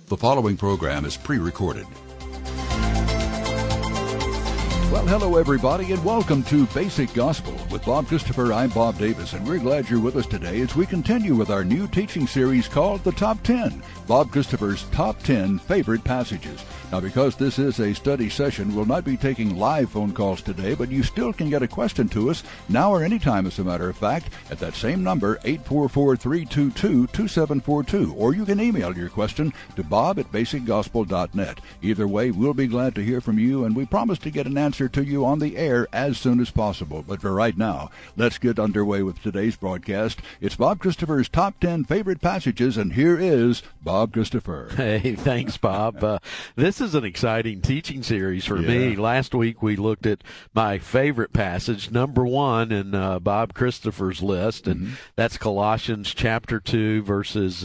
The following program is pre-recorded. Well, hello, everybody, and welcome to Basic Gospel. With Bob Christopher, I'm Bob Davis, and we're glad you're with us today as we continue with our new teaching series called The Top 10, Bob Christopher's Top 10 Favorite Passages. Now, because this is a study session, we'll not be taking live phone calls today, but you still can get a question to us now or anytime, as a matter of fact, at that same number, 844-322-2742, or you can email your question to bob@basicgospel.net. Either way, we'll be glad to hear from you, and we promise to get an answer to you on the air as soon as possible. But for right now, let's get underway with today's broadcast. It's Bob Christopher's Top 10 Favorite Passages, and here is Bob Christopher. Hey, thanks, Bob. This is an exciting teaching series for me. Last week we looked at my favorite passage, number one in Bob Christopher's list, and that's Colossians chapter 2, verses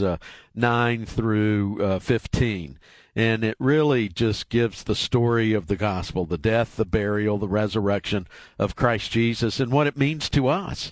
9 through 15. And it really just gives the story of the gospel, the death, the burial, the resurrection of Christ Jesus, and what it means to us.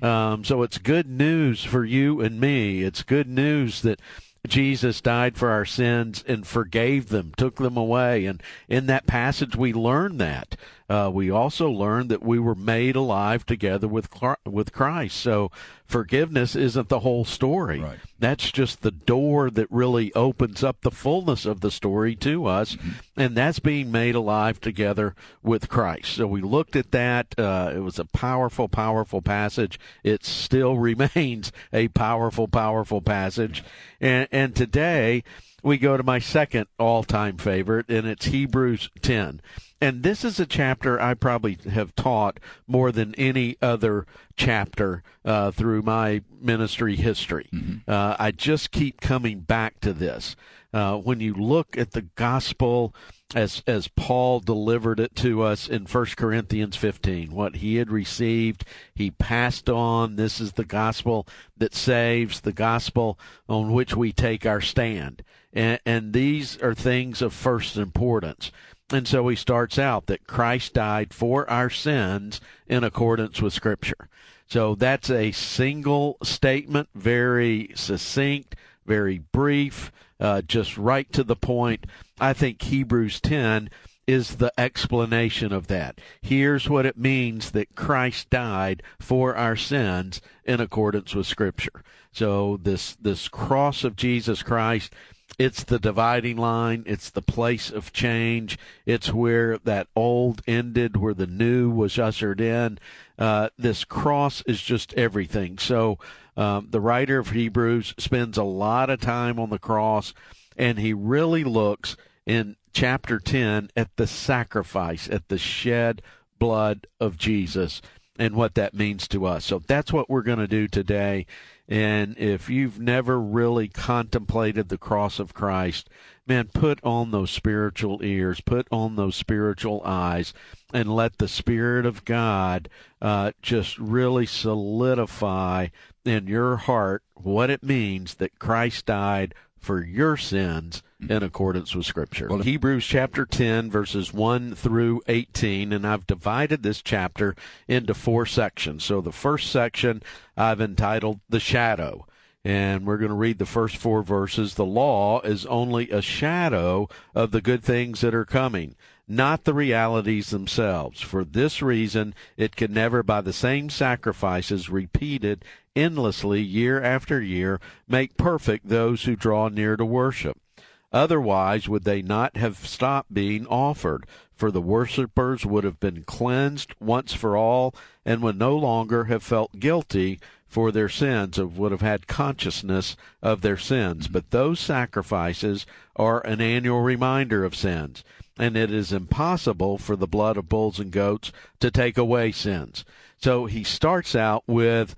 So it's good news for you and me. It's good news that Jesus died for our sins and forgave them, took them away. And in that passage, we learn that. We also learn that we were made alive together with Christ. So forgiveness isn't the whole story. Right. That's just the door that really opens up the fullness of the story to us, and that's being made alive together with Christ. So we looked at that. It was a powerful, powerful passage. It still remains a powerful, powerful passage. And today we go to my second all-time favorite, and it's Hebrews 10. And this is a chapter I probably have taught more than any other chapter through my ministry history. I just keep coming back to this. When you look at the gospel as Paul delivered it to us in 1 Corinthians 15, what he had received, he passed on. This is the gospel that saves, the gospel on which we take our stand. And these are things of first importance. And so he starts out that Christ died for our sins in accordance with Scripture. So that's a single statement, very succinct, very brief, just right to the point. I think Hebrews 10 is the explanation of that. Here's what it means that Christ died for our sins in accordance with Scripture. So this cross of Jesus Christ, it's the dividing line. It's the place of change. It's where that old ended, where the new was ushered in. This cross is just everything. So the writer of Hebrews spends a lot of time on the cross, and he really looks in chapter 10 at the sacrifice, at the shed blood of Jesus and what that means to us. So that's what we're going to do today. And if you've never really contemplated the cross of Christ, man, put on those spiritual ears, put on those spiritual eyes, and let the Spirit of God just really solidify in your heart what it means that Christ died for your sins in accordance with Scripture. Well, Hebrews chapter 10, verses 1 through 18, and I've divided this chapter into 4 sections. So the first section I've entitled The Shadow, and we're going to read the first 4 verses. The law is only a shadow of the good things that are coming, not the realities themselves. For this reason, it can never, by the same sacrifices repeated endlessly year after year, make perfect those who draw near to worship. Otherwise, would they not have stopped being offered? For the worshippers would have been cleansed once for all, and would no longer have felt guilty for their sins, or would have had consciousness of their sins. But those sacrifices are an annual reminder of sins, and it is impossible for the blood of bulls and goats to take away sins. So he starts out with,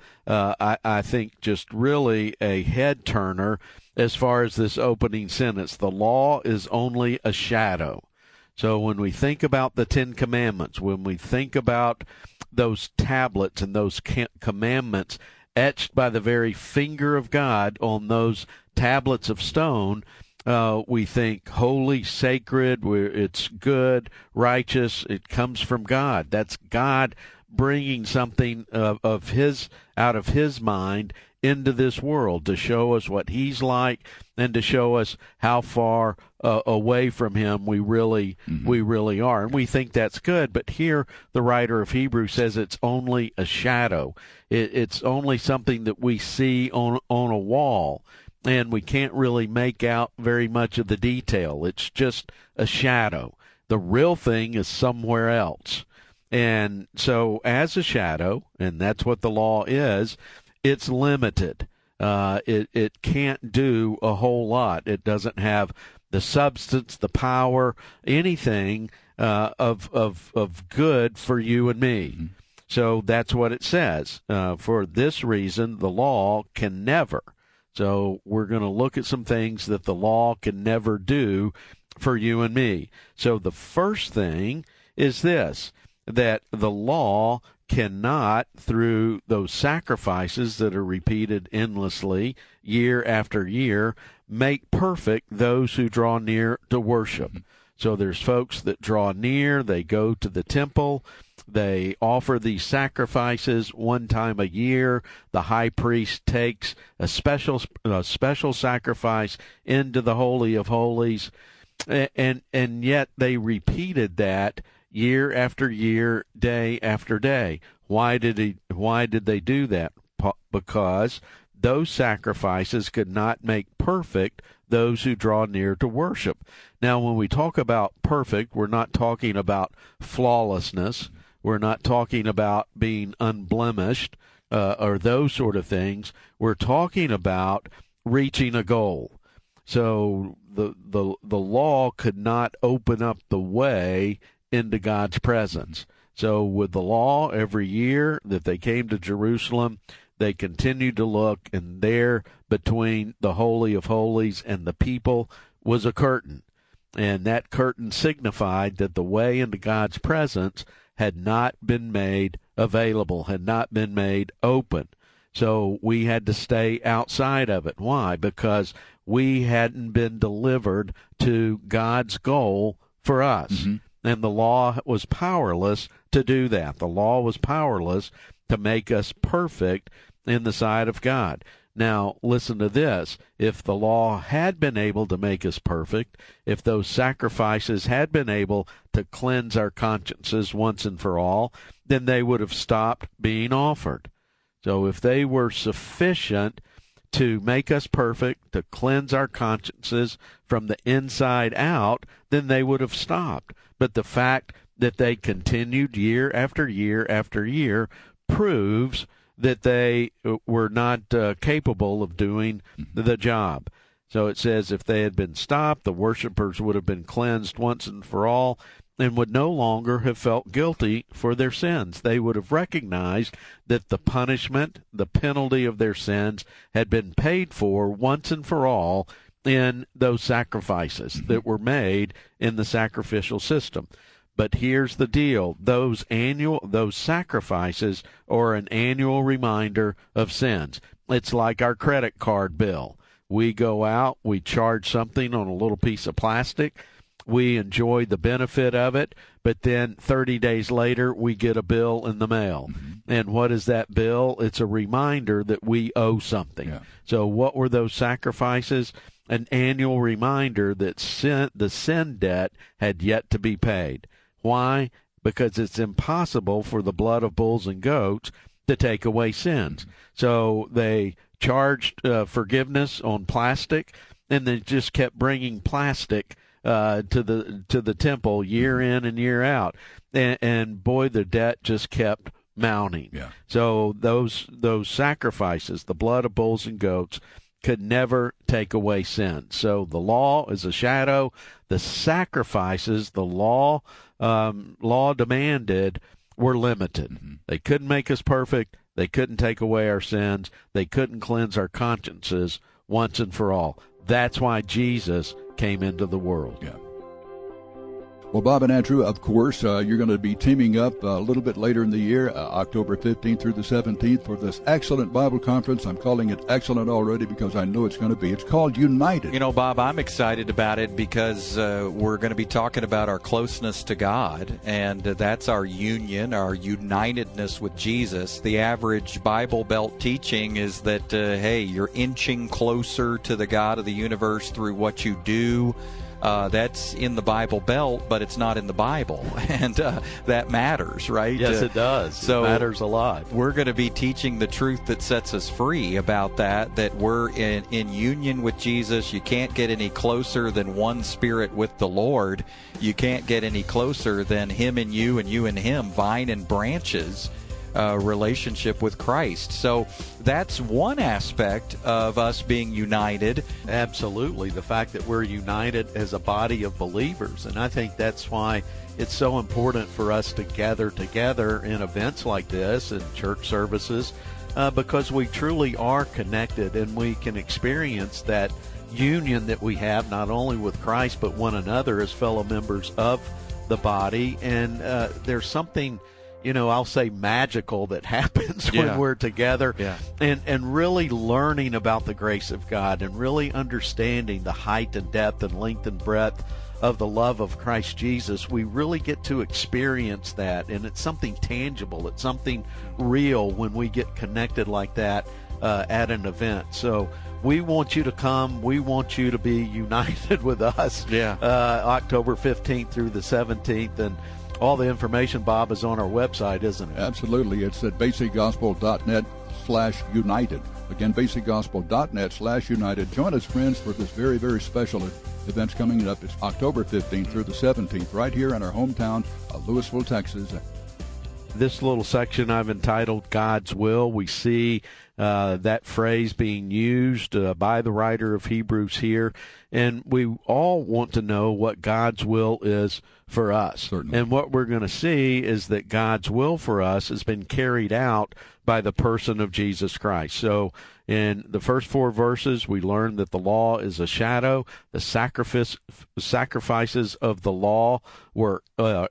I think, just really a head turner as far as this opening sentence. The law is only a shadow. So when we think about the 10 Commandments, when we think about those tablets and those commandments etched by the very finger of God on those tablets of stone, we think holy, sacred, it's good, righteous, it comes from God. That's God bringing something of his out of his mind into this world to show us what he's like and to show us how far away from him we really are. And we think that's good, but here the writer of Hebrews says it's only a shadow. It's only something that we see on a wall, and we can't really make out very much of the detail. It's just a shadow. The real thing is somewhere else. And so as a shadow, and that's what the law is, it's limited. It can't do a whole lot. It doesn't have the substance, the power, anything of good for you and me. Mm-hmm. So that's what it says. For this reason, the law can never. So we're going to look at some things that the law can never do for you and me. So the first thing is this, that the law cannot, through those sacrifices that are repeated endlessly year after year, make perfect those who draw near to worship. So there's folks that draw near, they go to the temple, they offer these sacrifices one time a year. The high priest takes a special sacrifice into the Holy of Holies, and yet they repeated that year after year, day after day. Why did they do that? Because those sacrifices could not make perfect those who draw near to worship. Now, when we talk about perfect, we're not talking about flawlessness. We're not talking about being unblemished or those sort of things. We're talking about reaching a goal. So the law could not open up the way into God's presence. So with the law, every year that they came to Jerusalem, they continued to look, and there between the Holy of Holies and the people was a curtain. And that curtain signified that the way into God's presence had not been made available, had not been made open. So we had to stay outside of it. Why? Because we hadn't been delivered to God's goal for us. Mm-hmm. And the law was powerless to do that. The law was powerless to make us perfect in the sight of God. Now, listen to this. If the law had been able to make us perfect, if those sacrifices had been able to cleanse our consciences once and for all, then they would have stopped being offered. So if they were sufficient to make us perfect, to cleanse our consciences from the inside out, then they would have stopped. But the fact that they continued year after year after year proves that they were not capable of doing the job. So it says if they had been stopped, the worshipers would have been cleansed once and for all and would no longer have felt guilty for their sins. They would have recognized that the punishment, the penalty of their sins had been paid for once and for all in those sacrifices that were made in the sacrificial system. But here's the deal. Those sacrifices are an annual reminder of sins. It's like our credit card bill. We go out, we charge something on a little piece of plastic, we enjoy the benefit of it, but then 30 days later we get a bill in the mail. Mm-hmm. And what is that bill? It's a reminder that we owe something. Yeah. So what were those sacrifices? An annual reminder that the sin debt had yet to be paid. Why? Because it's impossible for the blood of bulls and goats to take away sins. So they charged forgiveness on plastic, and they just kept bringing plastic to the temple year in and year out, and boy, the debt just kept mounting. Yeah. So those sacrifices, the blood of bulls and goats, could never take away sin. So the law is a shadow. The sacrifices the law demanded were limited. Mm-hmm. They couldn't make us perfect. They couldn't take away our sins. They couldn't cleanse our consciences once and for all. That's why Jesus came into the world. Yeah. Well, Bob and Andrew, of course, you're going to be teaming up a little bit later in the year, October 15th through the 17th, for this excellent Bible conference. I'm calling it excellent already because I know it's going to be. It's called United. You know, Bob, I'm excited about it because we're going to be talking about our closeness to God, and that's our union, our unitedness with Jesus. The average Bible Belt teaching is that, hey, you're inching closer to the God of the universe through what you do. That's in the Bible Belt, but it's not in the Bible, and that matters, right? Yes, it does. So it matters a lot. We're going to be teaching the truth that sets us free about that we're in union with Jesus. You can't get any closer than one spirit with the Lord. You can't get any closer than Him and you and Him, vine and branches. Relationship with Christ. So that's one aspect of us being united. Absolutely. The fact that we're united as a body of believers. And I think that's why it's so important for us to gather together in events like this and church services, because we truly are connected and we can experience that union that we have not only with Christ but one another as fellow members of the body. And there's something, I'll say magical that happens when we're together, and really learning about the grace of God and really understanding the height and depth and length and breadth of the love of Christ Jesus. We really get to experience that, and it's something tangible. It's something real when we get connected like that at an event. So we want you to come. We want you to be united with us. October 15th through the 17th, and all the information, Bob, is on our website, isn't it? Absolutely. It's at basicgospel.net/united. Again, basicgospel.net/united. Join us, friends, for this very, very special events coming up. It's October 15th through the 17th, right here in our hometown of Lewisville, Texas. This little section I've entitled God's Will. We see that phrase being used by the writer of Hebrews here, and we all want to know what God's will is for us. Certainly. And what we're going to see is that God's will for us has been carried out by the person of Jesus Christ. So in the first 4 verses, we learn that the law is a shadow. The sacrifices of the law were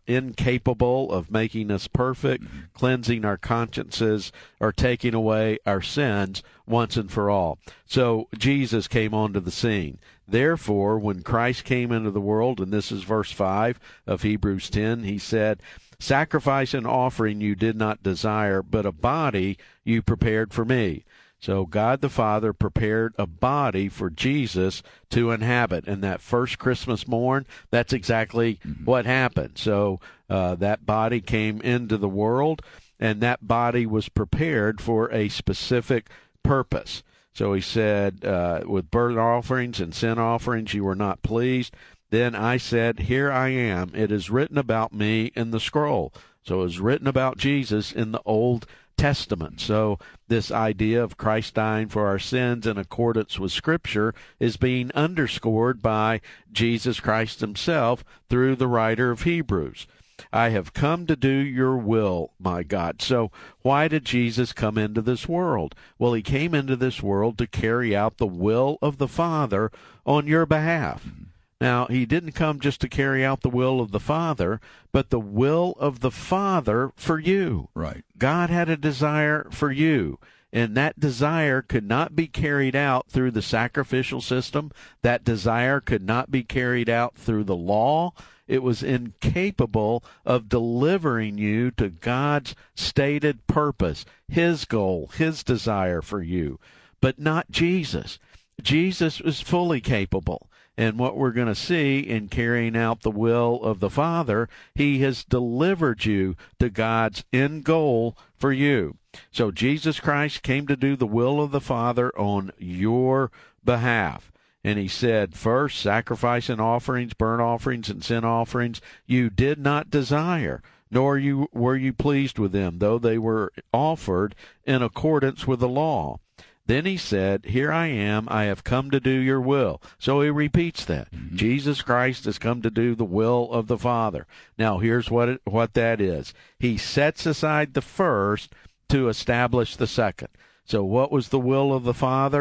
incapable of making us perfect, cleansing our consciences, or taking away our sins once and for all. So Jesus came onto the scene. Therefore, when Christ came into the world, and this is verse 5 of Hebrews 10, he said, "Sacrifice and offering you did not desire, but a body you prepared for me." So God the Father prepared a body for Jesus to inhabit. And that first Christmas morn, that's exactly what happened. So that body came into the world, and that body was prepared for a specific purpose. So he said, with burnt offerings and sin offerings you were not pleased. Then I said, here I am. It is written about me in the scroll. So it was written about Jesus in the Old Testament. So this idea of Christ dying for our sins in accordance with Scripture is being underscored by Jesus Christ himself through the writer of Hebrews. I have come to do your will, my God. So why did Jesus come into this world? Well, he came into this world to carry out the will of the Father on your behalf. Now, he didn't come just to carry out the will of the Father, but the will of the Father for you. Right. God had a desire for you, and that desire could not be carried out through the sacrificial system. That desire could not be carried out through the law. It was incapable of delivering you to God's stated purpose, his goal, his desire for you, but not Jesus. Jesus is fully capable. And what we're going to see in carrying out the will of the Father, he has delivered you to God's end goal for you. So Jesus Christ came to do the will of the Father on your behalf. And he said, first, sacrifice and offerings, burnt offerings and sin offerings, you did not desire, nor were you pleased with them, though they were offered in accordance with the law. Then he said, here I am, I have come to do your will. So he repeats that. Jesus Christ has come to do the will of the Father. Now, here's what that is. He sets aside the first to establish the second. So what was the will of the Father?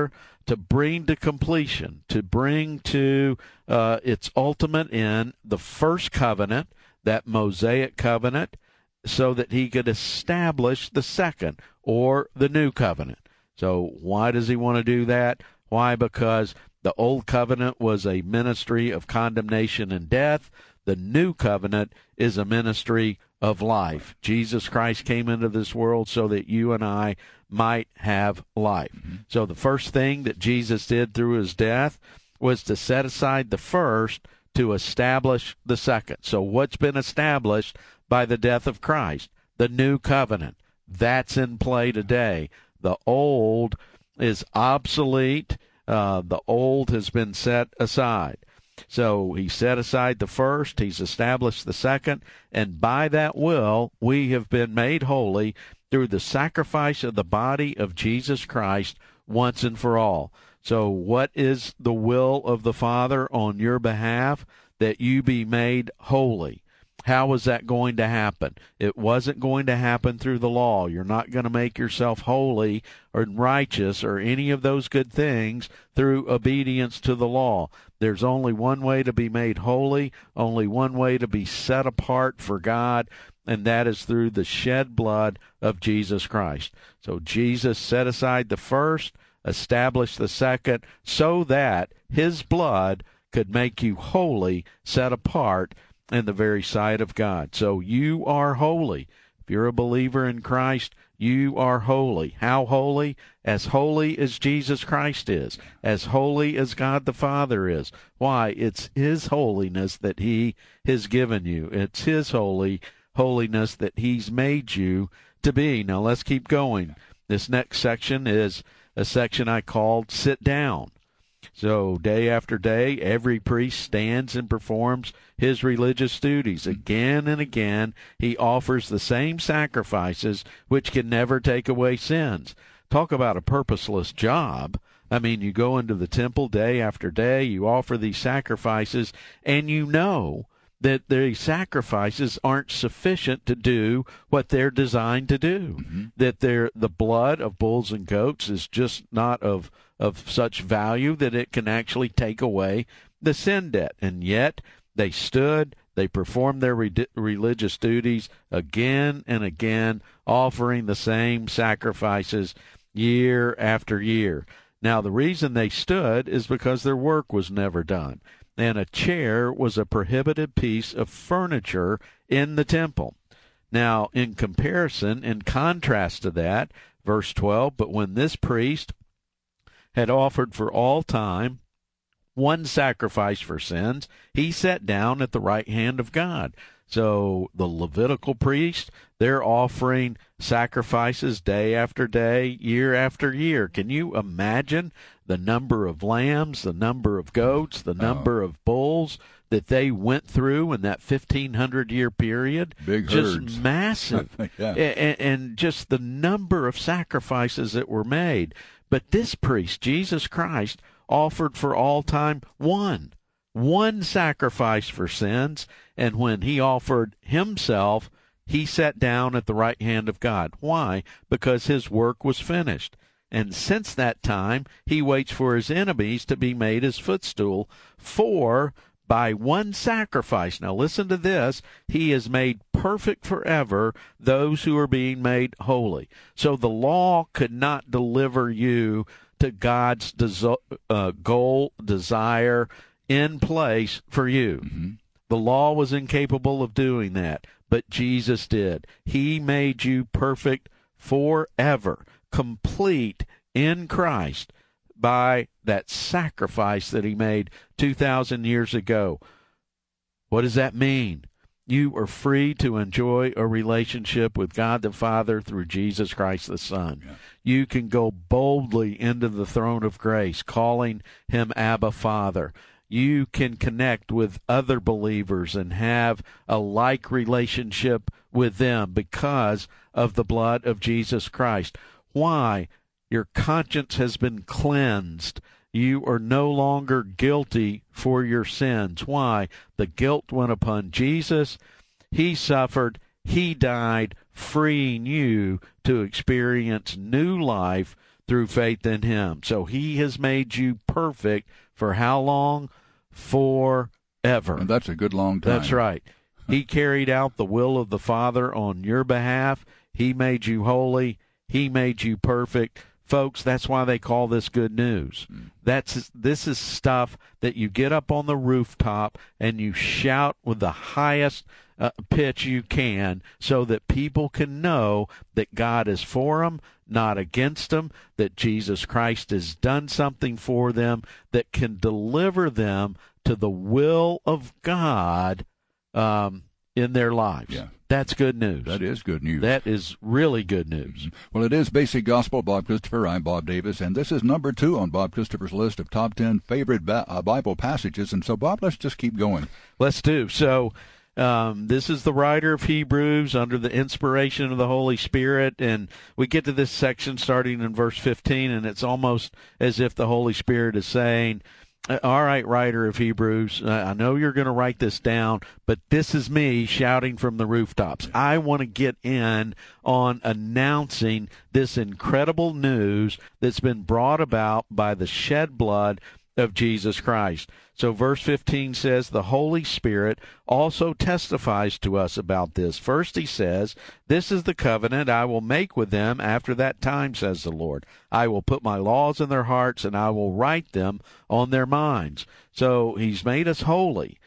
to bring to completion, to bring to its ultimate end, the first covenant, that Mosaic covenant, so that he could establish the second, or the new covenant. So why does he want to do that? Why? Because the old covenant was a ministry of condemnation and death. The new covenant is a ministry of life. Jesus Christ came into this world so that you and I might have life. So the first thing that Jesus did through his death was to set aside the first to establish the second. So what's been established by the death of Christ? The new covenant. That's in play today. The old is obsolete. The old has been set aside. So he set aside the first, he's established the second, and by that will we have been made holy through the sacrifice of the body of Jesus Christ once and for all. So what is the will of the Father on your behalf? That you be made holy. How is that going to happen? It wasn't going to happen through the law. You're not going to make yourself holy or righteous or any of those good things through obedience to the law. There's only one way to be made holy, only one way to be set apart for God, and that is through the shed blood of Jesus Christ. So Jesus set aside the first, established the second, so that his blood could make you holy, set apart in the very sight of God. So you are holy. If you're a believer in Christ, you are holy. How holy? As holy as Jesus Christ is, as holy as God the Father is. Why? It's his holiness that he has given you. It's his holiness that he's made you to be. Now let's keep going. This next section is a section I called Sit Down. So day after day, every priest stands and performs his religious duties. Again and again, he offers the same sacrifices which can never take away sins. Talk about a purposeless job. I mean, you go into the temple day after day, you offer these sacrifices, and you know that the sacrifices aren't sufficient to do what they're designed to do. That the blood of bulls and goats is just not of such value that it can actually take away the sin debt. And yet they stood, they performed their religious duties again and again, offering the same sacrifices year after year. Now, the reason they stood is because their work was never done. And a chair was a prohibited piece of furniture in the temple. Now, in comparison, in contrast to that, verse 12, but when this priest had offered for all time one sacrifice for sins, he sat down at the right hand of God. So the Levitical priest, they're offering sacrifices day after day, year after year. Can you imagine the number of lambs, the number of goats, the number of bulls that they went through in that 1,500-year period? Big just herds. Massive. Yeah. And just the number of sacrifices that were made. But this priest, Jesus Christ, offered for all time one sacrifice for sins, and when he offered himself, he sat down at the right hand of God. Why? Because his work was finished. And since that time, he waits for his enemies to be made his footstool, for by one sacrifice, now listen to this, he has made perfect forever those who are being made holy. So the law could not deliver you to God's goal, desire, in place for you. The law was incapable of doing that, but Jesus did. He made you perfect forever, complete in Christ by that sacrifice that he made 2,000 years ago. What does that mean? You are free to enjoy a relationship with God the Father through Jesus Christ the Son. Yeah. You can go boldly into the throne of grace, calling him Abba, Father. You can connect with other believers and have a like relationship with them because of the blood of Jesus Christ. Why? Your conscience has been cleansed. You are no longer guilty for your sins. Why? The guilt went upon Jesus. He suffered. He died, freeing you to experience new life through faith in him. So he has made you perfect for how long? Forever. And that's a good long time. That's right. He carried out the will of the Father on your behalf. He made you holy. He made you perfect. Folks, that's why they call this good news. This is stuff that you get up on the rooftop and you shout with the highest pitch you can so that people can know that God is for them, not against them, that Jesus Christ has done something for them that can deliver them to the will of God in their lives. Yeah. That's good news. That is good news. That is really good news. Well, it is Basic Gospel. Bob Christopher, I'm Bob Davis, and this is number 2 on Bob Christopher's list of top 10 favorite Bible passages. And so, Bob, let's just keep going. Let's do. So, this is the writer of Hebrews under the inspiration of the Holy Spirit, and we get to this section starting in verse 15, and it's almost as if the Holy Spirit is saying, all right, writer of Hebrews, I know you're going to write this down, but this is me shouting from the rooftops. I want to get in on announcing this incredible news that's been brought about by the shed blood of Jesus Christ. So verse 15 says, the Holy Spirit also testifies to us about this. First he says, this is the covenant I will make with them after that time, says the Lord. I will put my laws in their hearts, and I will write them on their minds. So he's made us holy.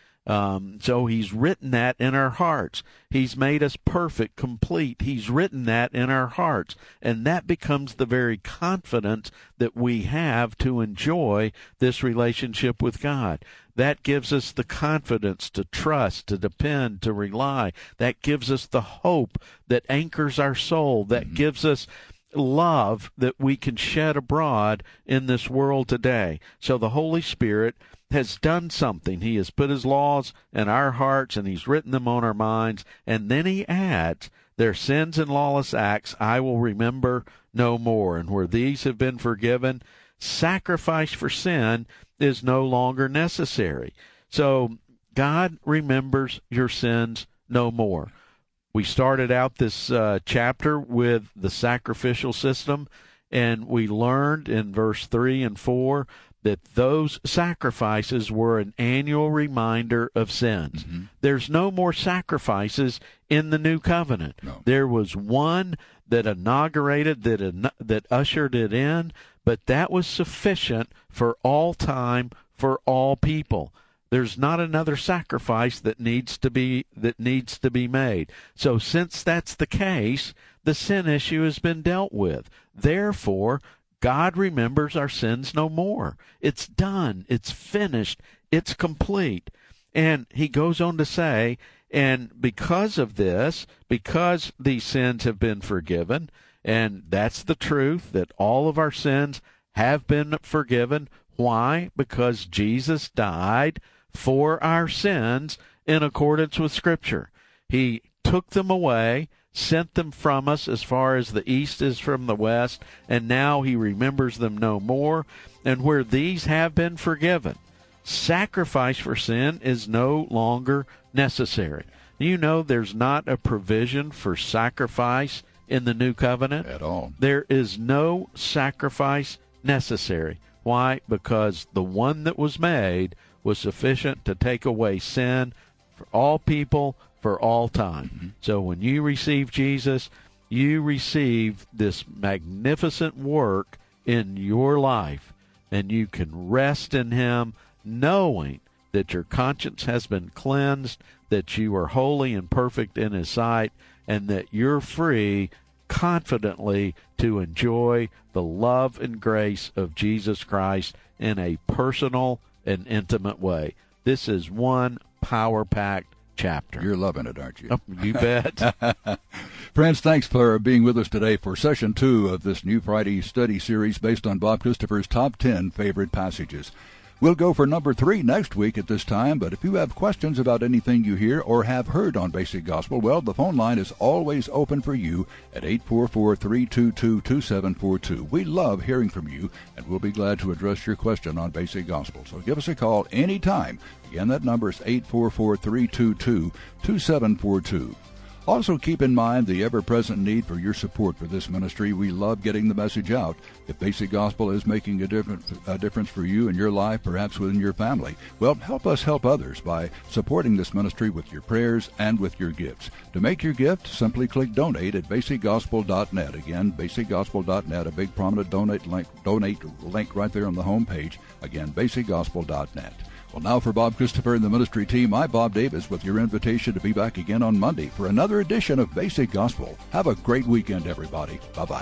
So he's written that in our hearts. He's made us perfect, complete. He's written that in our hearts. And that becomes the very confidence that we have to enjoy this relationship with God. That gives us the confidence to trust, to depend, to rely. That gives us the hope that anchors our soul. That gives us love that we can shed abroad in this world today. So the Holy Spirit has done something. He has put his laws in our hearts, and he's written them on our minds. And then he adds, their sins and lawless acts I will remember no more. And where these have been forgiven, sacrifice for sin is no longer necessary. So God remembers your sins no more. We started out this chapter with the sacrificial system, and we learned in verse 3 and 4 that those sacrifices were an annual reminder of sins. There's no more sacrifices in the new covenant. No. There was one that inaugurated, that ushered it in, but that was sufficient for all time, for all people. There's not another sacrifice that needs to be made. So since that's the case, the sin issue has been dealt with. Therefore, God remembers our sins no more. It's done. It's finished. It's complete. And he goes on to say, and because of this, because these sins have been forgiven, and that's the truth, that all of our sins have been forgiven. Why? Because Jesus died for our sins in accordance with Scripture. He took them away, sent them from us as far as the east is from the west, and now he remembers them no more. And where these have been forgiven, sacrifice for sin is no longer necessary. You know, there's not a provision for sacrifice in the new covenant at all. There is no sacrifice necessary. Why? Because the one that was made was sufficient to take away sin for all people, for all time. So when you receive Jesus, you receive this magnificent work in your life, and you can rest in him knowing that your conscience has been cleansed, that you are holy and perfect in his sight, and that you're free confidently to enjoy the love and grace of Jesus Christ in a personal and intimate way. This is one power-packed chapter. You're loving it, aren't you? Oh, you bet. Friends, thanks for being with us today for Session 2 of this new Friday study series based on Bob Christopher's Top 10 Favorite Passages. We'll go for number 3 next week at this time, but if you have questions about anything you hear or have heard on Basic Gospel, well, the phone line is always open for you at 844-322-2742. We love hearing from you, and we'll be glad to address your question on Basic Gospel. So give us a call anytime. Again, that number is 844-322-2742. Also, keep in mind the ever-present need for your support for this ministry. We love getting the message out. If Basic Gospel is making a difference for you in your life, perhaps within your family, well, help us help others by supporting this ministry with your prayers and with your gifts. To make your gift, simply click Donate at basicgospel.net. Again, basicgospel.net, a big prominent donate link right there on the home page. Again, basicgospel.net. Well, now for Bob Christopher and the ministry team, I'm Bob Davis with your invitation to be back again on Monday for another edition of Basic Gospel. Have a great weekend, everybody. Bye-bye.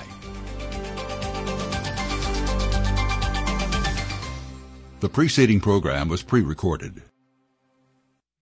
The preceding program was pre-recorded.